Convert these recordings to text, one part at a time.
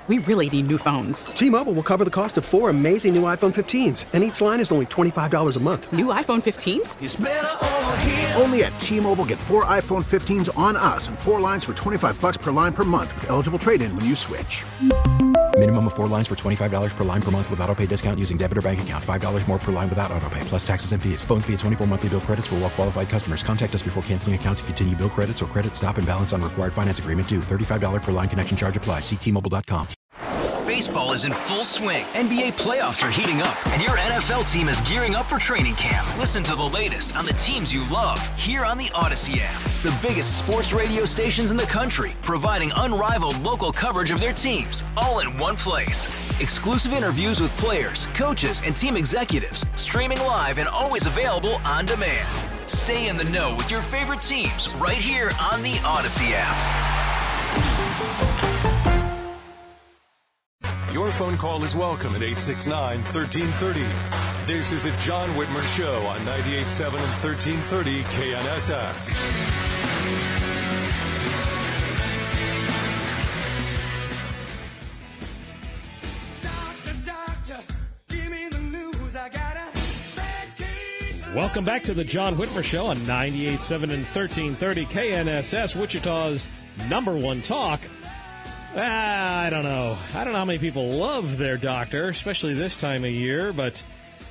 We really need new phones. T-Mobile will cover the cost of 4 amazing new iPhone 15s, and each line is only $25 a month. New iPhone 15s? It's better over here. Only at T-Mobile, get 4 iPhone 15s on us and 4 lines for $25 per line per month with eligible trade-in when you switch. Minimum of 4 lines for $25 per line per month with autopay discount using debit or bank account. $5 more per line without autopay, plus taxes and fees. Phone fee at 24 monthly bill credits for well-qualified customers. Contact us before canceling account to continue bill credits or credit stop and balance on required finance agreement due. $35 per line connection charge applies. See T-Mobile.com. Baseball is in full swing. NBA playoffs are heating up, and your NFL team is gearing up for training camp. Listen to the latest on the teams you love here on the Odyssey app. The biggest sports radio stations in the country, providing unrivaled local coverage of their teams, all in one place. Exclusive interviews with players, coaches, and team executives, streaming live and always available on demand. Stay in the know with your favorite teams right here on the Odyssey app. Your phone call is welcome at 869-1330. This is the John Whitmer Show on 98.7 and 1330 KNSS. Welcome back to the John Whitmer Show on 98.7 and 1330 KNSS, Wichita's #1 talk. I don't know. I don't know how many people love their doctor, especially this time of year, but,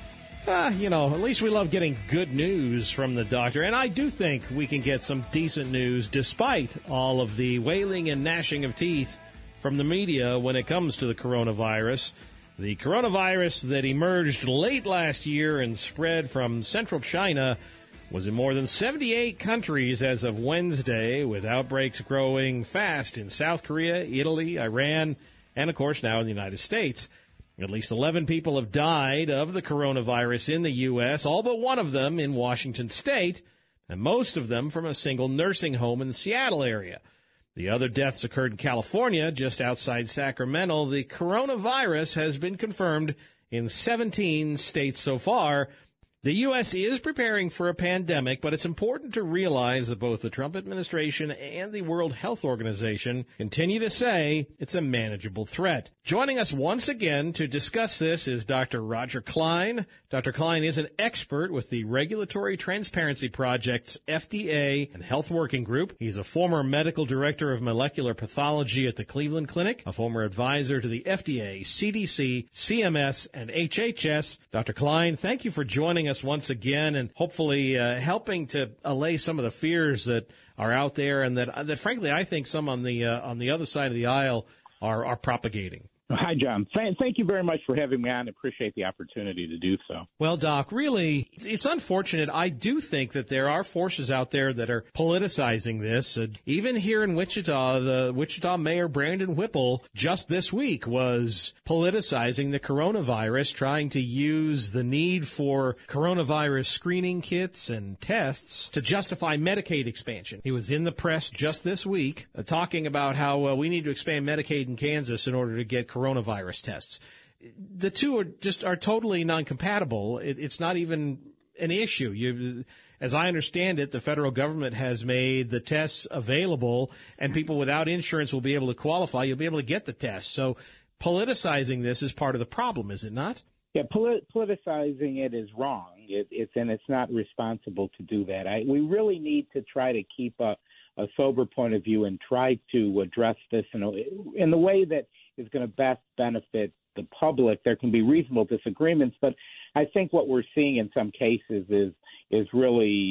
at least we love getting good news from the doctor. And I do think we can get some decent news despite all of the wailing and gnashing of teeth from the media when it comes to the coronavirus. The coronavirus that emerged late last year and spread from central China was in more than 78 countries as of Wednesday, with outbreaks growing fast in South Korea, Italy, Iran, and, of course, now in the United States. At least 11 people have died of the coronavirus in the U.S., all but one of them in Washington State, and most of them from a single nursing home in the Seattle area. The other deaths occurred in California, just outside Sacramento. The coronavirus has been confirmed in 17 states so far. The U.S. is preparing for a pandemic, but it's important to realize that both the Trump administration and the World Health Organization continue to say it's a manageable threat. Joining us once again to discuss this is Dr. Roger Klein. Dr. Klein is an expert with the Regulatory Transparency Project's FDA and Health Working Group. He's a former medical director of molecular pathology at the Cleveland Clinic, a former advisor to the FDA, CDC, CMS, and HHS. Dr. Klein, thank you for joining us once again and hopefully helping to allay some of the fears that are out there and that frankly, I think some on the other side of the aisle are propagating. Hi, John. Thank you very much for having me on. I appreciate the opportunity to do so. Well, Doc, really, it's unfortunate. I do think that there are forces out there that are politicizing this. Even here in Wichita, the Wichita Mayor Brandon Whipple just this week was politicizing the coronavirus, trying to use the need for coronavirus screening kits and tests to justify Medicaid expansion. He was in the press just this week talking about how we need to expand Medicaid in Kansas in order to get coronavirus tests. The two are totally non-compatible. It's not even an issue. As I understand it, the federal government has made the tests available, and people without insurance will be able to qualify. You'll be able to get the tests. So politicizing this is part of the problem, is it not? Yeah, politicizing it is wrong. It's not responsible to do that. We really need to try to keep a sober point of view and try to address this in the way that is going to best benefit the public. There can be reasonable disagreements, but I think what we're seeing in some cases is really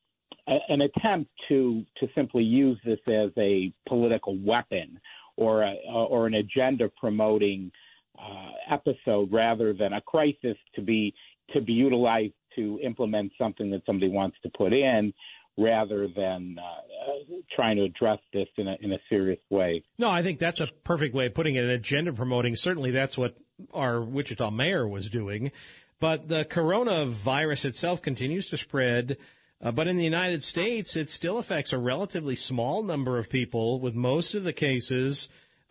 an attempt to simply use this as a political weapon or an agenda promoting episode rather than a crisis to be utilized to implement something that somebody wants to put in, rather than trying to address this in a serious way. No, I think that's a perfect way of putting it, an agenda promoting. Certainly that's what our Wichita mayor was doing. But the coronavirus itself continues to spread. But in the United States, it still affects a relatively small number of people, with most of the cases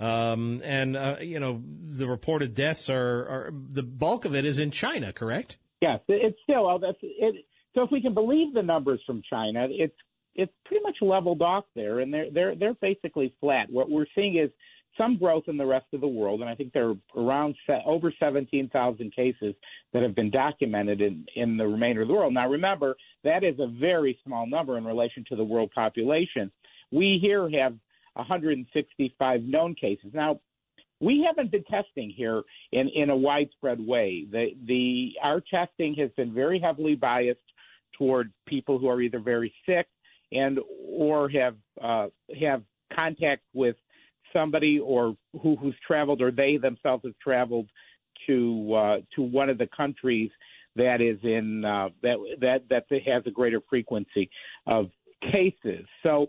the reported deaths are the bulk of it is in China, correct? Yes, it's still So if we can believe the numbers from China, it's pretty much leveled off there, and they're basically flat. What we're seeing is some growth in the rest of the world, and I think there are around over 17,000 cases that have been documented in the remainder of the world. Now, remember, that is a very small number in relation to the world population. We here have 165 known cases. Now, we haven't been testing here in a widespread way. Our testing has been very heavily biased toward people who are either very sick or have contact with somebody or who's traveled, or they themselves have traveled to one of the countries that is in that has a greater frequency of cases. So,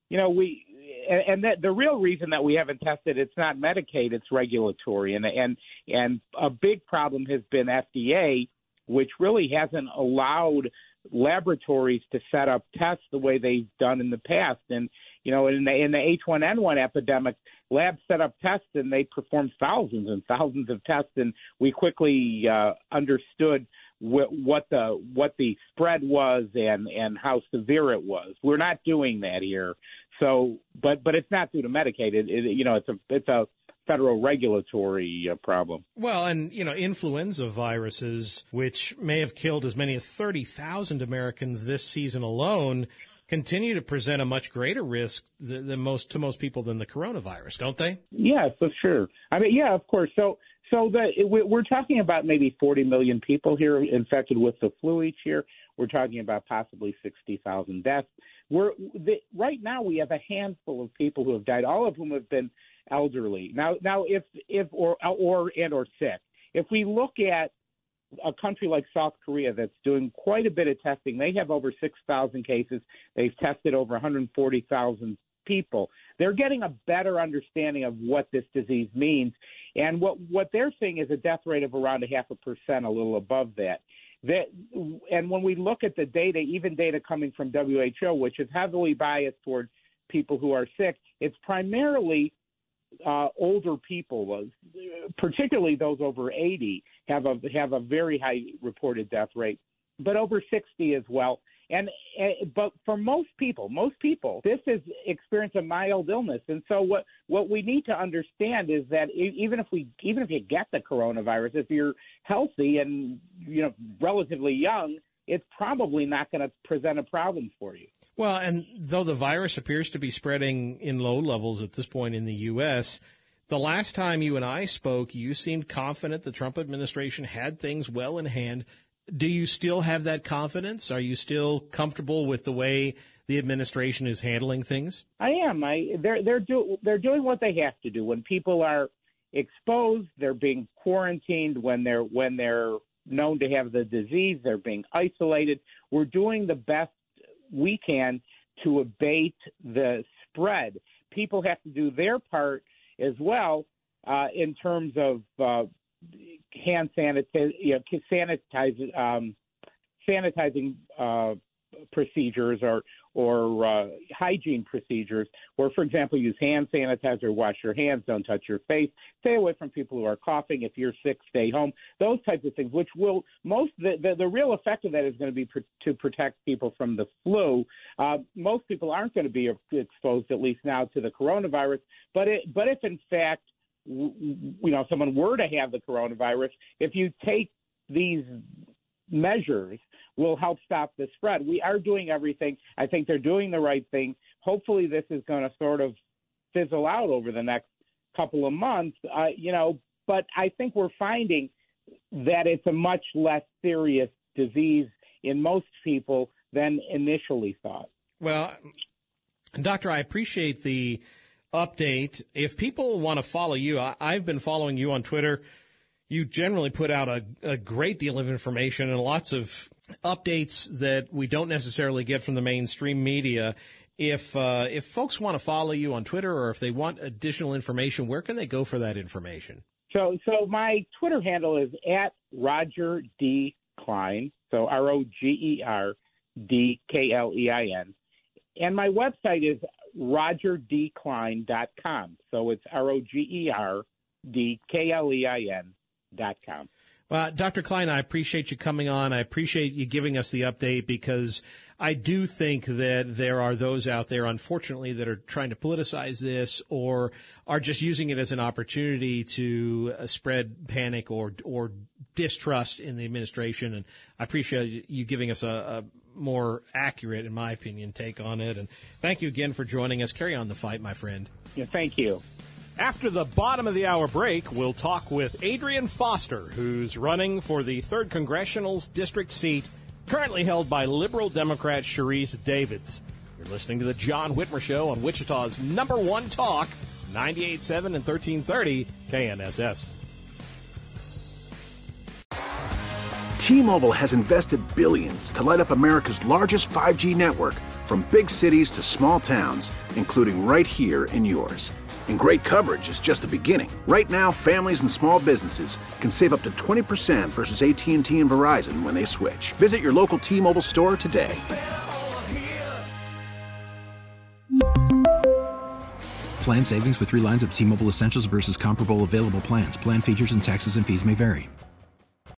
the real reason that we haven't tested, it's not Medicaid, it's regulatory, and a big problem has been FDA, which really hasn't allowed laboratories to set up tests the way they've done in the past. And, in the H1N1 epidemic, labs set up tests and they performed thousands and thousands of tests, and we quickly understood what the spread was and how severe it was. We're not doing that here. So, but it's not due to Medicaid. It's a federal regulatory problem. Well, and, influenza viruses, which may have killed as many as 30,000 Americans this season alone, continue to present a much greater risk to most people than the coronavirus, don't they? Yeah, for sure. I mean, yeah, of course. So we're talking about maybe 40 million people here infected with the flu each year. We're talking about possibly 60,000 deaths. Right now we have a handful of people who have died, all of whom have been elderly. Now, if sick. If we look at a country like South Korea that's doing quite a bit of testing, they have over 6,000 cases. They've tested over 140,000 people. They're getting a better understanding of what this disease means, and what they're seeing is a death rate of around 0.5%, a little above that. And when we look at the data, even data coming from WHO, which is heavily biased toward people who are sick, it's primarily older people, particularly those over 80, have a very high reported death rate, but over 60 as well. But for most people, this is experience a mild illness. And so what we need to understand is that even if you get the coronavirus, if you're healthy and relatively young, it's probably not going to present a problem for you. Well, and though the virus appears to be spreading in low levels at this point in the U.S., the last time you and I spoke, you seemed confident the Trump administration had things well in hand. Do you still have that confidence? Are you still comfortable with the way the administration is handling things? I am. They're doing what they have to do. When people are exposed, they're being quarantined. When they're known to have the disease, they're being isolated. We're doing the best we can to abate the spread. People have to do their part as well in terms of hand sanitizing procedures or hygiene procedures, where, for example, use hand sanitizer, wash your hands, don't touch your face, stay away from people who are coughing. If you're sick, stay home. Those types of things, which will the real effect of that is going to be to protect people from the flu. Most people aren't going to be exposed, at least now, to the coronavirus. But if in fact someone were to have the coronavirus, if you take these measures, will help stop the spread. We are doing everything. I think they're doing the right thing. Hopefully this is going to sort of fizzle out over the next couple of months, but I think we're finding that it's a much less serious disease in most people than initially thought. Well, Doctor, I appreciate the update. If people want to follow you, I've been following you on Twitter. You generally put out a great deal of information and lots of updates that we don't necessarily get from the mainstream media. If folks want to follow you on Twitter, or if they want additional information, where can they go for that information? So my Twitter handle is at Roger D. Klein, so ROGERDKLEIN. And my website is rogerdklein.com. So it's ROGERDKLEIN.com. Well, Dr. Klein, I appreciate you coming on. I appreciate you giving us the update, because I do think that there are those out there, unfortunately, that are trying to politicize this or are just using it as an opportunity to spread panic or distrust in the administration. And I appreciate you giving us a more accurate, in my opinion, take on it. And thank you again for joining us. Carry on the fight, my friend. Yeah, thank you. After the bottom of the hour break, we'll talk with Adrian Foster, who's running for the 3rd Congressional District seat, currently held by Liberal Democrat Sharice Davids. You're listening to the John Whitmer Show on Wichita's #1 talk, 98.7 and 1330 KNSS. T-Mobile has invested billions to light up America's largest 5G network, from big cities to small towns, including right here in yours. And great coverage is just the beginning. Right now, families and small businesses can save up to 20% versus AT&T and Verizon when they switch. Visit your local T-Mobile store today. Plan savings with 3 lines of T-Mobile Essentials versus comparable available plans. Plan features and taxes and fees may vary.